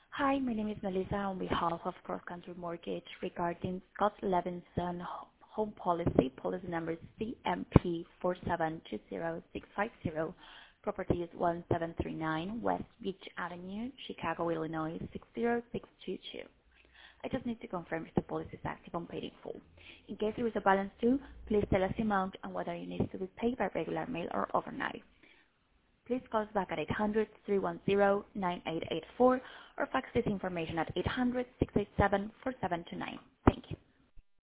Hi, my name is Melissa on behalf of Cross Country Mortgage regarding Scott Levinson home policy number CMP4720650. Property is 1739 West Beach Avenue, Chicago, Illinois 60622. I just need to confirm if the policy is active and paid in full. In case there is a balance due, please tell us the amount and whether it needs to be paid by regular mail or overnight. Please call us back at 800-310-9884 or fax this information at 800-687-4729.